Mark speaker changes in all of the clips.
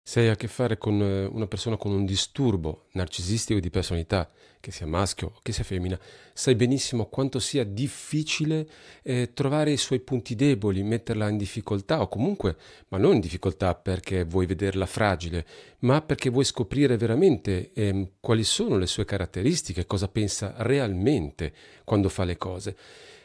Speaker 1: Se hai a che fare con una persona con un disturbo narcisistico di personalità, che sia maschio o che sia femmina, sai benissimo quanto sia difficile trovare i suoi punti deboli, metterla in difficoltà o comunque, ma non in difficoltà perché vuoi vederla fragile, ma perché vuoi scoprire veramente quali sono le sue caratteristiche, cosa pensa realmente quando fa le cose.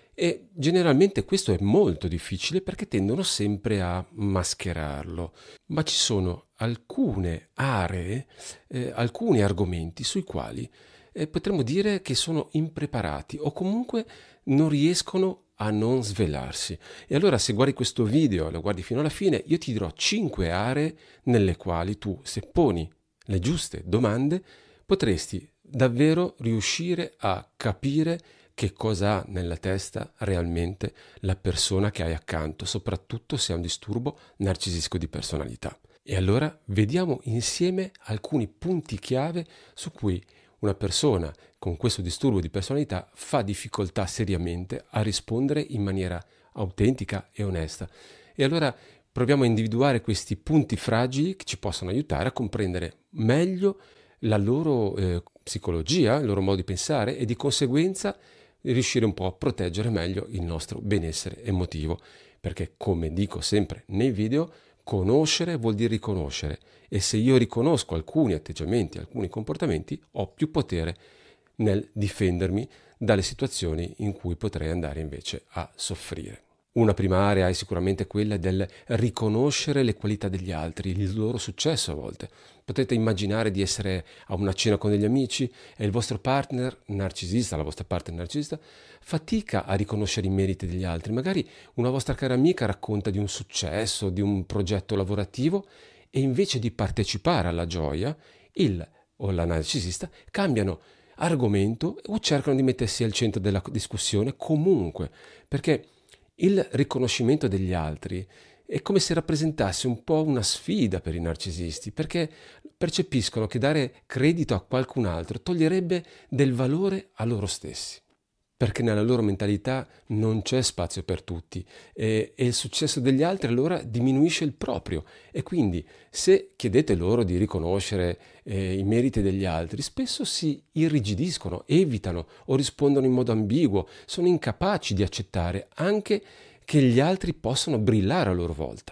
Speaker 1: E generalmente questo è molto difficile perché tendono sempre a mascherarlo, ma ci sono alcune aree, alcuni argomenti sui quali potremmo dire che sono impreparati o comunque non riescono a non svelarsi. E allora se guardi questo video e lo guardi fino alla fine, io ti dirò 5 aree nelle quali tu, se poni le giuste domande, potresti davvero riuscire a capire che cosa ha nella testa realmente la persona che hai accanto, soprattutto se ha un disturbo narcisistico di personalità. E allora vediamo insieme alcuni punti chiave su cui una persona con questo disturbo di personalità fa difficoltà seriamente a rispondere in maniera autentica e onesta. E allora proviamo a individuare questi punti fragili che ci possono aiutare a comprendere meglio la loro psicologia, il loro modo di pensare e di conseguenza riuscire un po' a proteggere meglio il nostro benessere emotivo. Perché, come dico sempre nei video, conoscere vuol dire riconoscere e se io riconosco alcuni atteggiamenti, alcuni comportamenti, ho più potere nel difendermi dalle situazioni in cui potrei andare invece a soffrire. Una prima area è sicuramente quella del riconoscere le qualità degli altri, il loro successo a volte. Potete immaginare di essere a una cena con degli amici e il vostro partner narcisista, la vostra partner narcisista, fatica a riconoscere i meriti degli altri. Magari una vostra cara amica racconta di un successo, di un progetto lavorativo e invece di partecipare alla gioia, il o la narcisista cambiano argomento o cercano di mettersi al centro della discussione comunque, perché il riconoscimento degli altri è come se rappresentasse un po' una sfida per i narcisisti, perché percepiscono che dare credito a qualcun altro toglierebbe del valore a loro stessi, perché nella loro mentalità non c'è spazio per tutti e il successo degli altri allora diminuisce il proprio e quindi se chiedete loro di riconoscere i meriti degli altri, spesso si irrigidiscono, evitano o rispondono in modo ambiguo, sono incapaci di accettare anche che gli altri possano brillare a loro volta.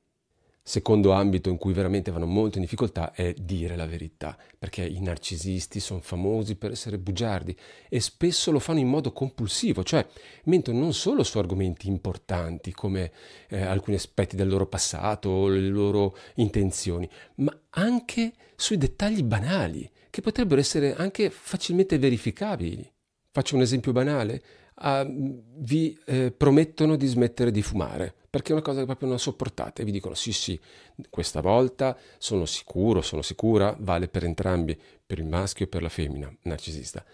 Speaker 1: Secondo ambito in cui veramente vanno molto in difficoltà è dire la verità, perché i narcisisti sono famosi per essere bugiardi e spesso lo fanno in modo compulsivo, cioè mentono non solo su argomenti importanti come alcuni aspetti del loro passato o le loro intenzioni, ma anche sui dettagli banali, che potrebbero essere anche facilmente verificabili. Faccio un esempio banale. Vi promettono di smettere di fumare perché è una cosa che proprio non sopportate e vi dicono sì sì, questa volta sono sicuro, sono sicura, vale per entrambi, per il maschio e per la femmina narcisista.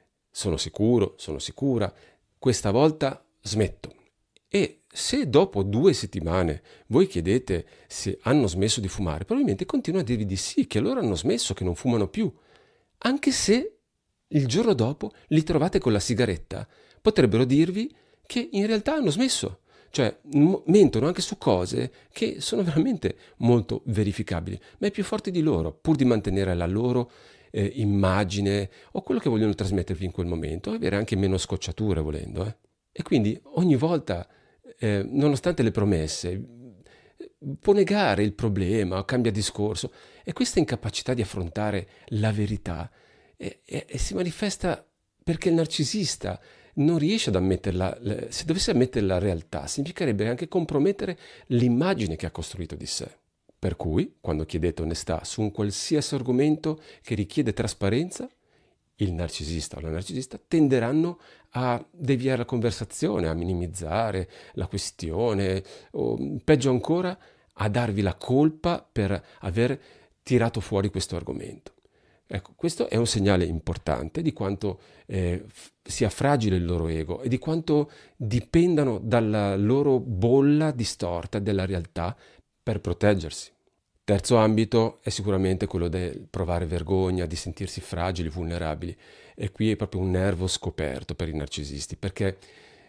Speaker 1: Sono sicura, questa volta smetto. E se dopo 2 settimane voi chiedete se hanno smesso di fumare, probabilmente continuano a dirvi di sì, che loro hanno smesso, che non fumano più, anche se il giorno dopo li trovate con la sigaretta, potrebbero dirvi che in realtà hanno smesso. Cioè, mentono anche su cose che sono veramente molto verificabili, ma è più forte di loro, pur di mantenere la loro immagine o quello che vogliono trasmettervi in quel momento, avere anche meno scocciature volendo. E quindi ogni volta, nonostante le promesse, può negare il problema, cambia discorso e questa incapacità di affrontare la verità e si manifesta perché il narcisista non riesce ad ammetterla, se dovesse ammettere la realtà, significherebbe anche compromettere l'immagine che ha costruito di sé. Per cui, quando chiedete onestà su un qualsiasi argomento che richiede trasparenza, il narcisista o la narcisista tenderanno a deviare la conversazione, a minimizzare la questione o peggio ancora a darvi la colpa per aver tirato fuori questo argomento. Ecco, questo è un segnale importante di quanto sia fragile il loro ego e di quanto dipendano dalla loro bolla distorta della realtà per proteggersi. Terzo ambito è sicuramente quello del provare vergogna, di sentirsi fragili, vulnerabili. E qui è proprio un nervo scoperto per i narcisisti, perché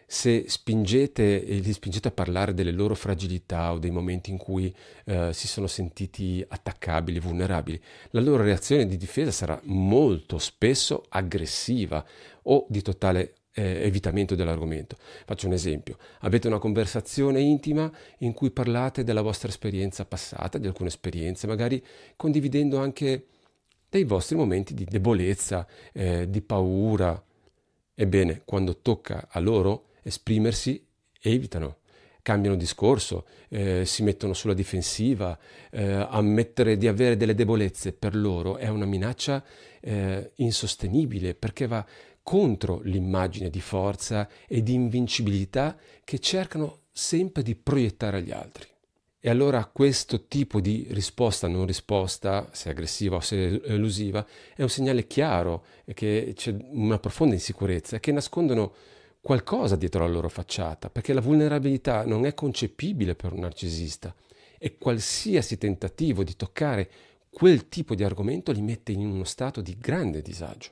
Speaker 1: Se spingete e li spingete a parlare delle loro fragilità o dei momenti in cui si sono sentiti attaccabili, vulnerabili, la loro reazione di difesa sarà molto spesso aggressiva o di totale evitamento dell'argomento. Faccio un esempio: avete una conversazione intima in cui parlate della vostra esperienza passata, di alcune esperienze, magari condividendo anche dei vostri momenti di debolezza, di paura. Ebbene, quando tocca a loro esprimersi, evitano, cambiano discorso, si mettono sulla difensiva, ammettere di avere delle debolezze per loro è una minaccia insostenibile, perché va contro l'immagine di forza e di invincibilità che cercano sempre di proiettare agli altri. E allora questo tipo di risposta non risposta, se aggressiva o se elusiva, è un segnale chiaro che c'è una profonda insicurezza e che nascondono qualcosa dietro la loro facciata, perché la vulnerabilità non è concepibile per un narcisista e qualsiasi tentativo di toccare quel tipo di argomento li mette in uno stato di grande disagio.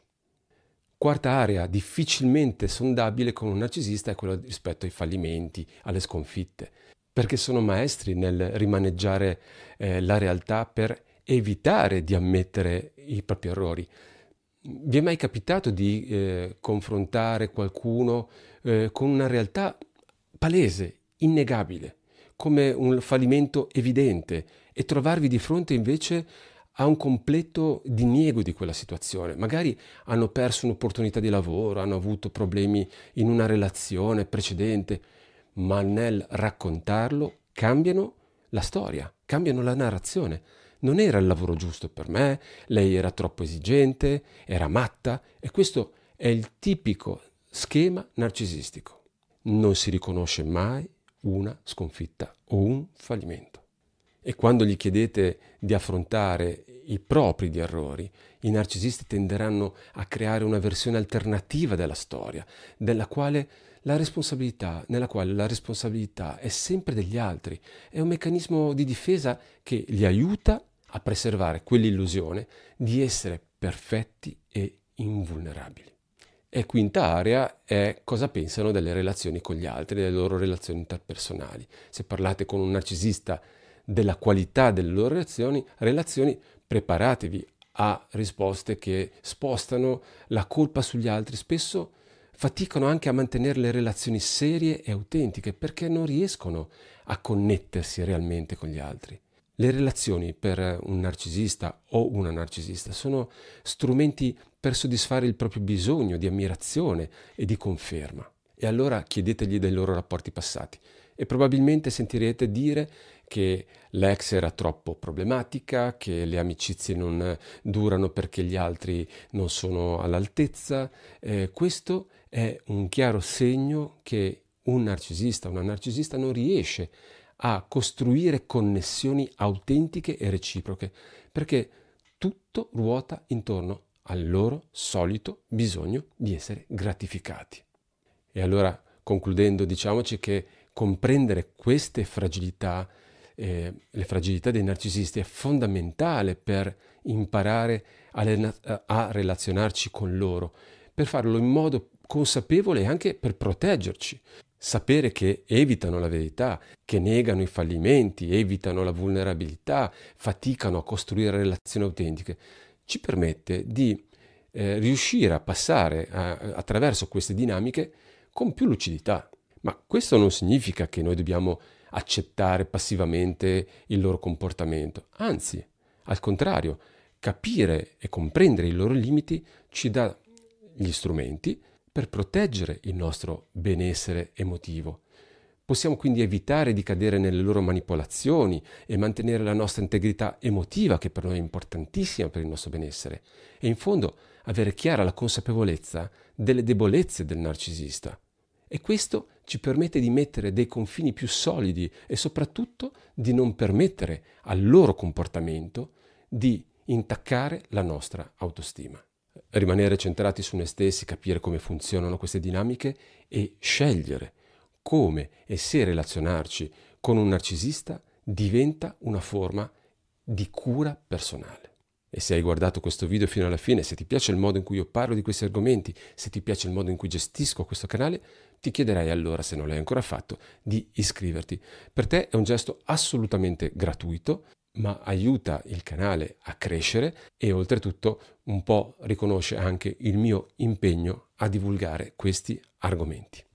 Speaker 1: Quarta area difficilmente sondabile con un narcisista è quella rispetto ai fallimenti, alle sconfitte, perché sono maestri nel rimaneggiare la realtà per evitare di ammettere i propri errori. Vi è mai capitato di confrontare qualcuno con una realtà palese, innegabile, come un fallimento evidente, e trovarvi di fronte invece a un completo diniego di quella situazione? Magari hanno perso un'opportunità di lavoro, hanno avuto problemi in una relazione precedente, ma nel raccontarlo cambiano la storia, cambiano la narrazione. Non era il lavoro giusto per me, lei era troppo esigente, era matta, e questo è il tipico schema narcisistico. Non si riconosce mai una sconfitta o un fallimento. E quando gli chiedete di affrontare i propri errori, i narcisisti tenderanno a creare una versione alternativa della storia, nella quale la responsabilità è sempre degli altri. È un meccanismo di difesa che li aiuta a preservare quell'illusione di essere perfetti e invulnerabili. E quinta area è cosa pensano delle relazioni con gli altri, delle loro relazioni interpersonali. Se parlate con un narcisista della qualità delle loro relazioni, preparatevi a risposte che spostano la colpa sugli altri. Spesso faticano anche a mantenere le relazioni serie e autentiche perché non riescono a connettersi realmente con gli altri. Le relazioni per un narcisista o una narcisista sono strumenti per soddisfare il proprio bisogno di ammirazione e di conferma. E allora chiedetegli dei loro rapporti passati e probabilmente sentirete dire che l'ex era troppo problematica, che le amicizie non durano perché gli altri non sono all'altezza. Questo è un chiaro segno che un narcisista, una narcisista non riesce a costruire connessioni autentiche e reciproche, perché tutto ruota intorno al loro solito bisogno di essere gratificati. E allora, concludendo, diciamoci che comprendere queste fragilità, le fragilità dei narcisisti, è fondamentale per imparare a relazionarci con loro, per farlo in modo consapevole e anche per proteggerci. Sapere che evitano la verità, che negano i fallimenti, evitano la vulnerabilità, faticano a costruire relazioni autentiche, ci permette di riuscire a passare attraverso queste dinamiche con più lucidità. Ma questo non significa che noi dobbiamo accettare passivamente il loro comportamento. Anzi, al contrario, capire e comprendere i loro limiti ci dà gli strumenti per proteggere il nostro benessere emotivo. Possiamo quindi evitare di cadere nelle loro manipolazioni e mantenere la nostra integrità emotiva, che per noi è importantissima per il nostro benessere, e in fondo avere chiara la consapevolezza delle debolezze del narcisista. E questo ci permette di mettere dei confini più solidi e soprattutto di non permettere al loro comportamento di intaccare la nostra autostima. Rimanere centrati su noi stessi, capire come funzionano queste dinamiche e scegliere come e se relazionarci con un narcisista diventa una forma di cura personale. E se hai guardato questo video fino alla fine, se ti piace il modo in cui io parlo di questi argomenti, se ti piace il modo in cui gestisco questo canale, ti chiederei allora, se non l'hai ancora fatto, di iscriverti. Per te è un gesto assolutamente gratuito, ma aiuta il canale a crescere e oltretutto un po' riconosce anche il mio impegno a divulgare questi argomenti.